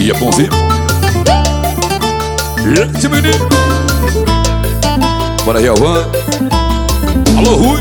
E é bonzinho. E esse menino. Bora, Rialvan. Alô, Rui.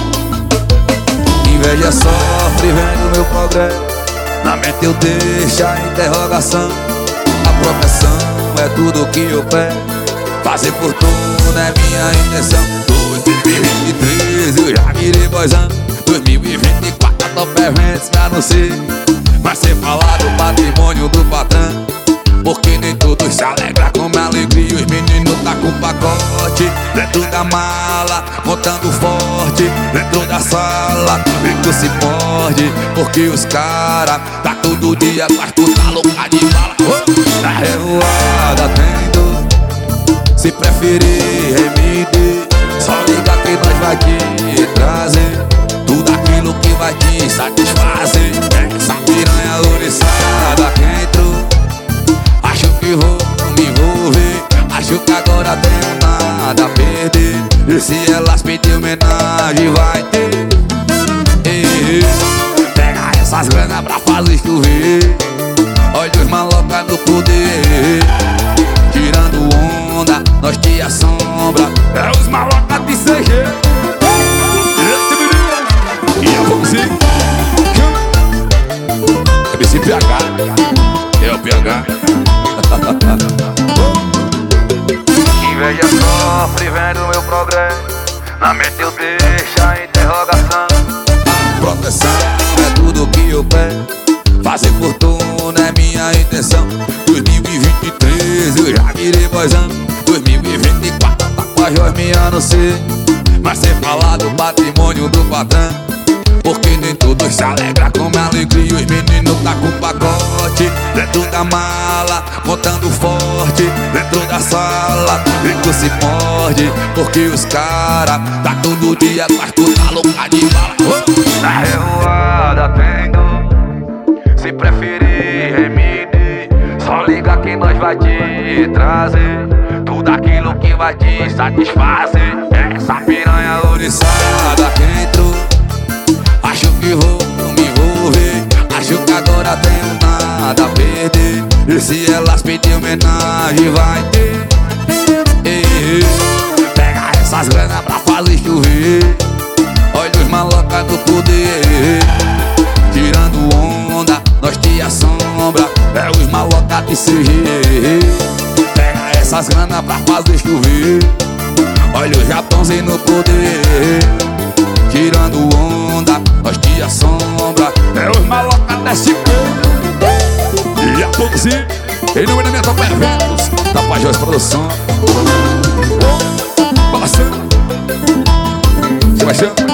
Inveja sofre vendo meu progresso. Na mente eu deixo a interrogação. A profissão é tudo que eu peço. Fazer fortuna é minha intenção. 2023 eu já virei boizão. 2024 a top eventos me anunciei. Vai ser falado o patrimônio do patrão. Porque nem todos se alegram com minha alegria. Os meninos tá com pacote dentro da mala, contando forte dentro da sala. E tu se morde, porque os cara tá todo dia com as putas loucas de bala. Na revoada tem dor, se preferir MD, só liga que nós vai te trazer tudo aquilo que vai te satisfazer. Essa piranha ouriçada que entrou, acho que vou me envolver. Acho que agora tenho nada a perder. E se elas pedir homenagem vai ter. Pega essas granas pra fazer chover. Olha os malocas no poder. Tirando onda, nós te assombra. É os malocas de CG. E é bonzinho. MC PH. É o PH. Inveja sofre vendo meu progresso. Na mente eu deixo a interrogação. Proteção é tudo que eu peço. Fazer fortuna é minha intenção. 2023 eu já virei boizão. 2024 tá com a joia me anunciei. Vai ser falado o patrimônio do patrão. Porque nem todos se alegram com minha alegria. Os meninos tá com pacote dentro da mala, contando forte dentro da sala. E tu se morde, porque os cara tá todo dia com as putas loucas de bala. Na revoada tem dor, se preferir MD, só liga que nós vai te trazer tudo aquilo que vai te satisfazer. Essa piranha ouriçada que entrou, acho que vou me envolver. Acho que agora tenho nada a perder. E se elas pedir homenagem vai ter. Pega essas granas pra fazer chover. Olha os malocas do poder. Tirando onda, nós te assombra. É os malocas de CG. Pega essas granas pra fazer chover. Olha os japãozinhos no poder. Tirando onda, nós te assombra. É os malocas da SP. E a bonzinho. Em nome da minha Top Eventos, da Pajós Produção. Balançando. Sebastião.